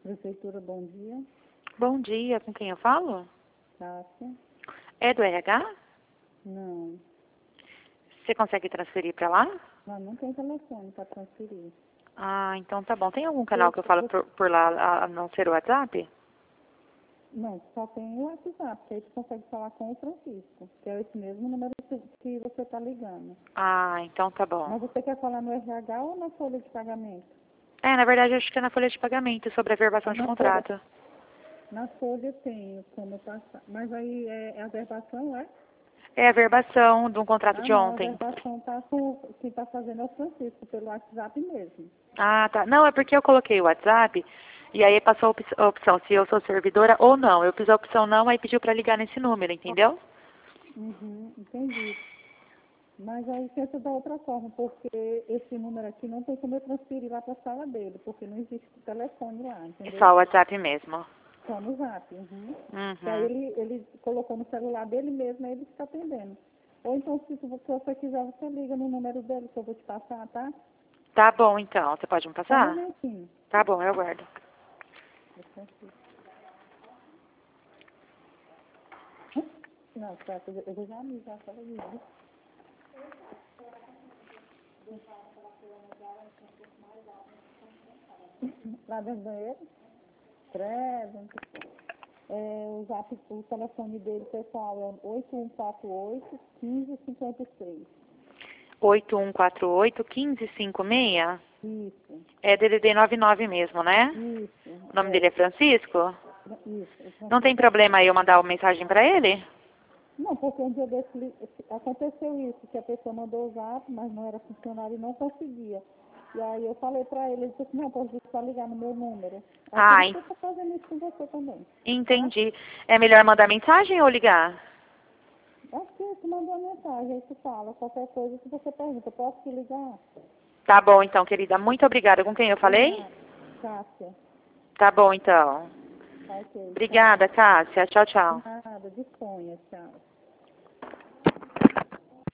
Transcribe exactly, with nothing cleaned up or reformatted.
Prefeitura, bom dia. Bom dia, com quem eu falo? Cássia? É do R H? Não. Você consegue transferir para lá? Lá não tem telefone para transferir. Ah, então tá bom. Tem algum canal Eu, que eu falo eu, por, por lá, a a não ser o WhatsApp? não, só tem o WhatsApp, que aí você consegue falar com o Francisco, que é esse mesmo número que que você está ligando. Ah, então tá bom. Mas você quer falar no R H ou na folha de pagamento? É, na verdade, eu acho que é na folha de pagamento sobre a verbação Ah, de na folha, contrato. na folha tem como passar. Mas aí é, é a verbação, é? É a verbação de um contrato Ah, de não, a ontem. verbação tá com, que está fazendo é o Francisco, pelo WhatsApp mesmo. Ah, tá. Não, é porque eu coloquei o WhatsApp e aí passou a op- a opção se eu sou servidora ou não. Eu fiz a opção não, aí pediu para ligar nesse número, entendeu? Uhum, entendi. Mas aí tenta da outra forma, porque esse número aqui não tem como eu transferir lá para a sala dele, porque não existe telefone lá, É entendeu? só o WhatsApp mesmo. Só no zap. Uhum. Que aí Uhum. ele, ele colocou no celular dele mesmo, aí ele está atendendo. Ou então, se tu- se você quiser, você liga no número dele, que eu vou te passar, tá? Tá bom, então. Você pode me Só um passar? momentinho. Tá bom, eu aguardo. Não, tá, eu eu vou já me já fala isso. Lá dentro do banheiro? Credo. É, o, zap, o telefone dele, pessoal, é oito um quatro oito, um cinco cinco seis. oito um quatro oito, um cinco cinco seis. Isso, É D D D noventa e nove mesmo, né? isso, O nome dele é, é Francisco? isso. O Não tem Francisco. problema aí eu mandar uma mensagem pra ele? Não, porque um dia desse li- aconteceu isso, que a pessoa mandou o zap, mas não era funcionário e não conseguia. E aí eu falei pra ele, ele disse assim, não, pode só ligar no meu número. Aí por Ah, isso en- que eu tô fazendo isso com você também, tá? entendi. É melhor mandar mensagem ou ligar? Acho que tu mandou a mensagem, aí tu fala, qualquer coisa que você pergunta, posso te ligar? Tá bom, então, querida. Muito obrigada. Com quem eu De falei? nada, Cássia. Tá bom, então. Tá ok, tchau. Obrigada, Cássia. Tchau, De tchau. nada, disponha, tchau.